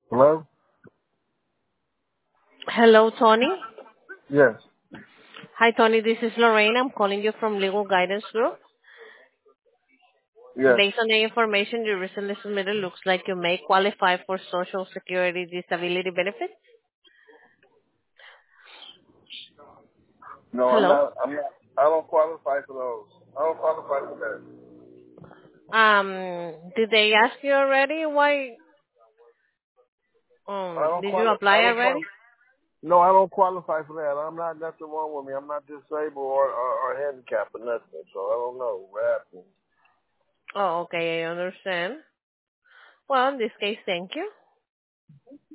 Hello? Hello, Tony. Yes. Hi, Tony. This is Lorraine. I'm calling you from Legal Guidance Group. Yes. Based on the information you recently submitted, looks like you may qualify for Social Security disability benefits. No, I'm Hello. not. I'm not. I don't qualify for those. I don't qualify for that. Did they ask you already why? I don't Did you qualify. I apply don't already? qualify. No, I don't qualify for that. I'm not nothing wrong with me. I'm not disabled or handicapped or nothing. So I don't know what happened. Oh, okay. I understand. Well, in this case, thank you.